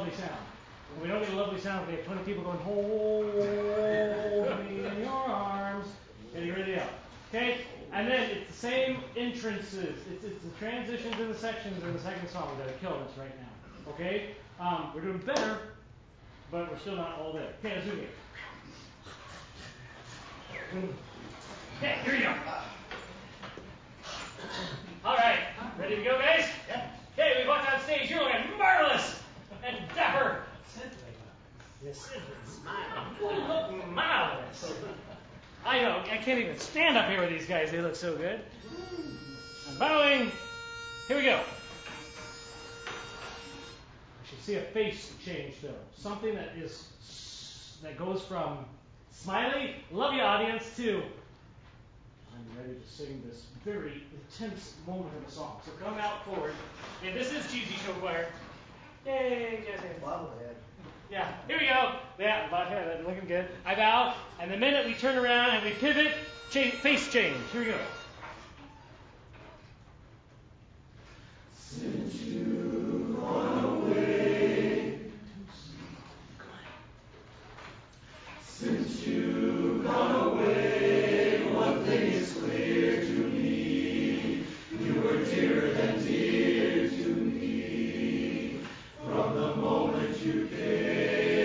lovely sound. When we don't get a lovely sound, we have 20 people going, hold me in your arms. Okay, you ready up. Okay? And then it's the same entrances. It's the transitions and the sections in the second song that are killing us right now. Okay? We're doing better, but we're still not all there. Okay, let's do it again. Okay, here we go. All right, ready to go, guys? Yeah. Okay, we walked on stage. You're looking marvelous and dapper. Yes, smile. You look marvelous. I know. I can't even stand up here with these guys. They look so good. I'm bowing. Here we go. I should see a face change, though. Something that goes from smiley, love you, audience, to I'm ready to sing this very intense moment of a song. So come out forward. And this is Cheesy Show Choir. Yay, jazz hands. Bobblehead. Yeah, here we go. Yeah, bobblehead, looking good. I bow, and the minute we turn around and we pivot, face change. Here we go. Since you've gone away, since you've gone away, one thing is clear to me. You were dearer than dear to me from the moment you came.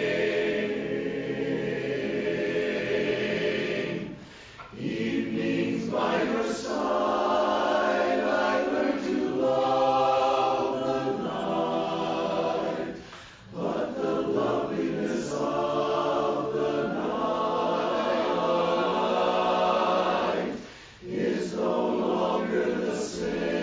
Evenings by your side, I learned to love the night, but the loveliness of the night is no longer the same.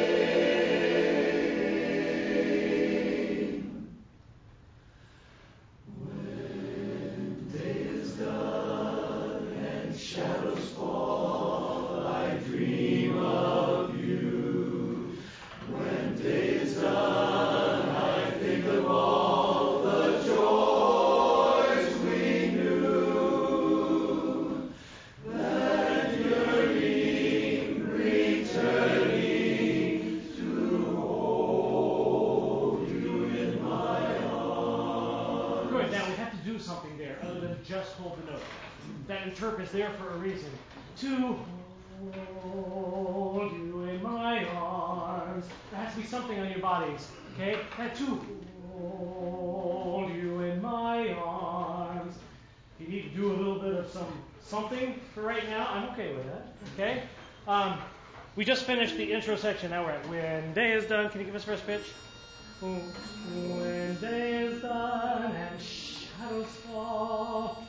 When day is done and shadows fall, I dream of you. When day is done, I think of all the joys we knew. That yearning returning to hold you in my arms. Good. Now we have to do something there other than just hold the note. That interp is there for a reason. To hold you in my arms. There has to be something on your bodies. Okay? That to hold you in my arms. If you need to do a little bit of something for right now, I'm okay with that. Okay? We just finished the intro section. Now we're at when day is done. Can you give us first pitch? When day is done and shadows fall.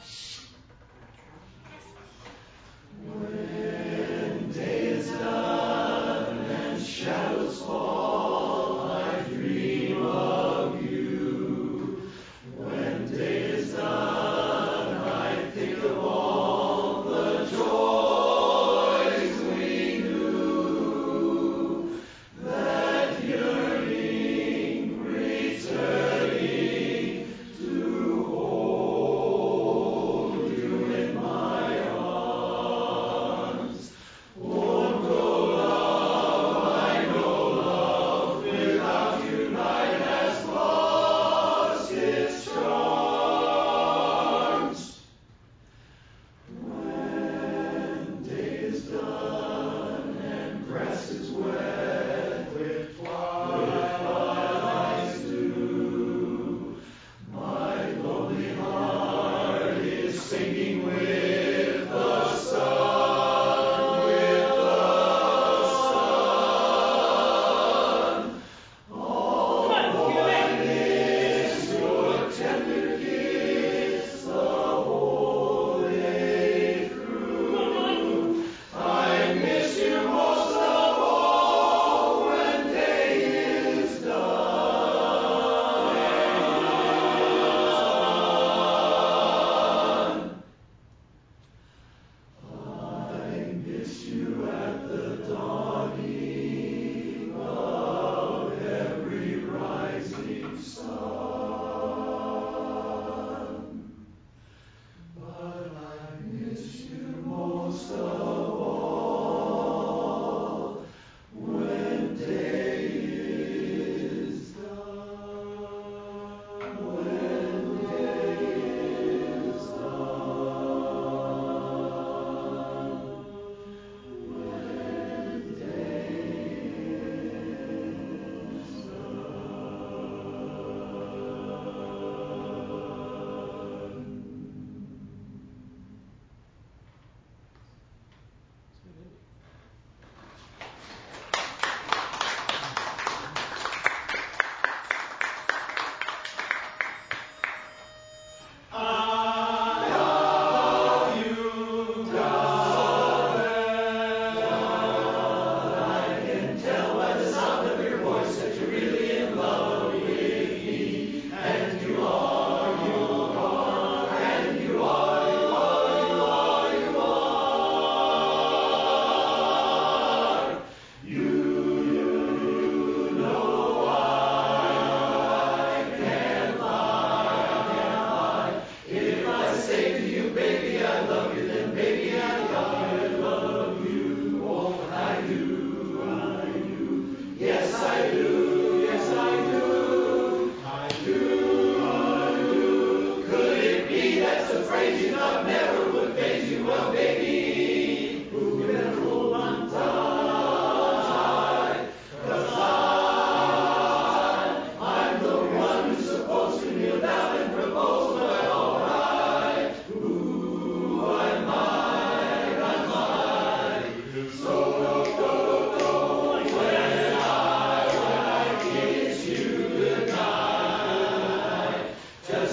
When day is done and shadows fall, I dream of you. When day is done, I think of all the joys we knew. That yearning returning to hold you in my arms. Oh, no love, I know love.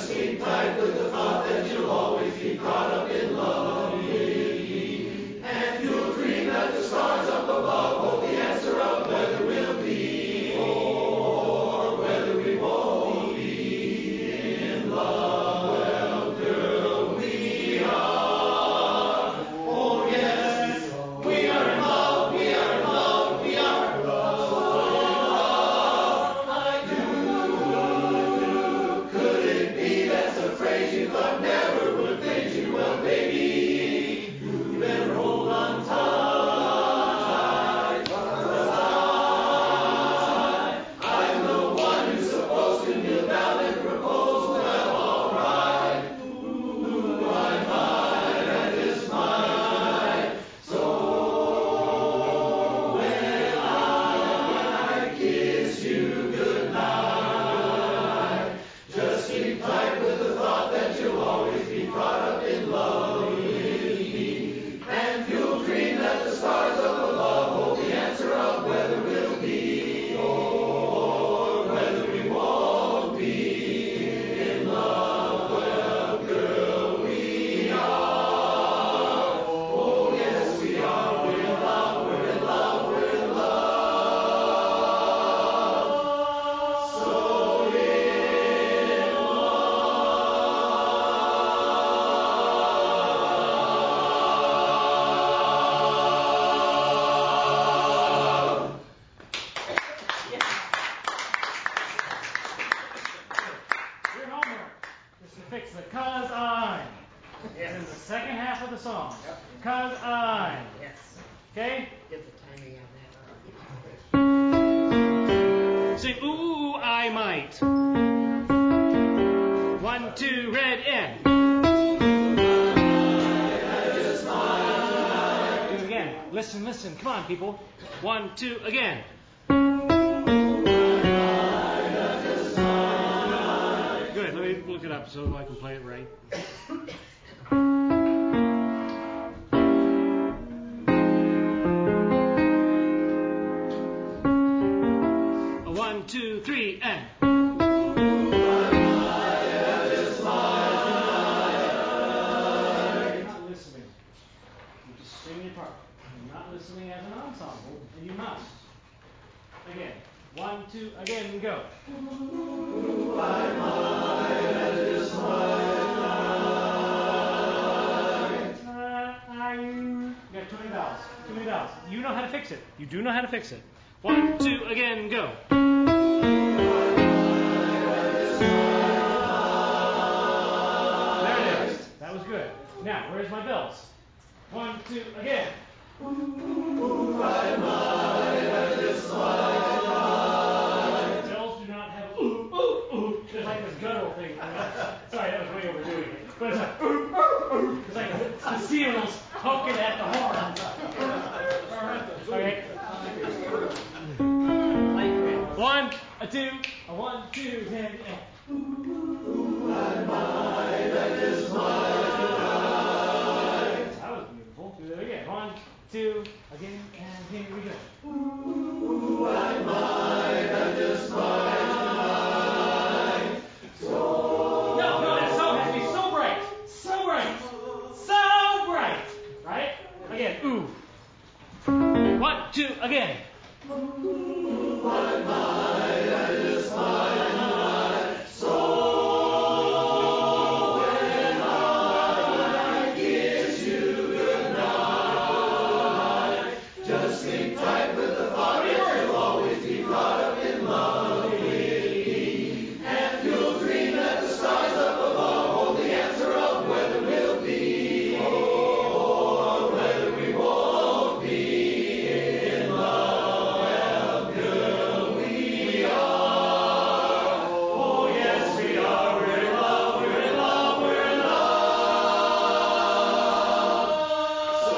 Listen, come on, people. 1, 2, again. Good, let me look it up so I can play it right. A 1, 2, 3, and. Listening as an ensemble, and you must. Again. 1, 2, again, go. Ooh, my mind, that is my life. You got too many vowels. Too many vowels. You know how to fix it. You do know how to fix it. 1, 2, again, go. There it is. That was good. Now, where's my bells? 1, 2, again. Ooh, my mind, that is my life. Bells do not have ooh. There's like this guttural thing. Sorry, that was way overdoing it. But it's like it's like the seals poking at the horn. Okay. 1, 2, 1, 2, then. Ooh, my mind, that is my life. That was beautiful. Do that again. 1, 2, again, and here we go. Ooh, my mind, that is my life. So no, that so has to be so bright. So bright. So bright. Right? Again, ooh. 1, 2, again. Ooh, my mind, that is my life. So when I kiss you goodnight, just sleep tight with the thought that you'll always be caught up in love with me. And you'll dream that the stars up above hold the answer of whether we'll be or whether we won't be in love. Well, girl, we are. Oh, yes, we are. We're in love, we're in love, we're in love. So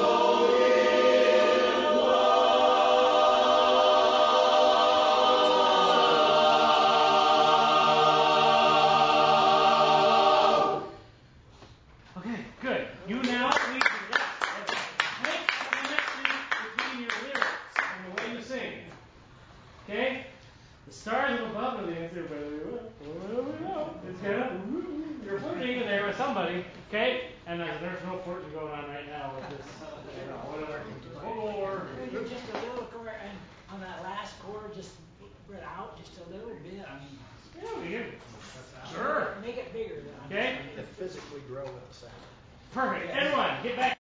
okay, good. You now need to make a connection between your lyrics and the way you sing. Okay? The stars up above are the answer, whether we will. It's kind of, somebody, okay? And there's no courting going on right now with this, whatever. Or Just a little chord, and on that last chord, just spread out just a little bit. I mean, yeah, we can. Sure. Make it bigger. Okay. To physically grow with the sound. Perfect. Everyone, get back.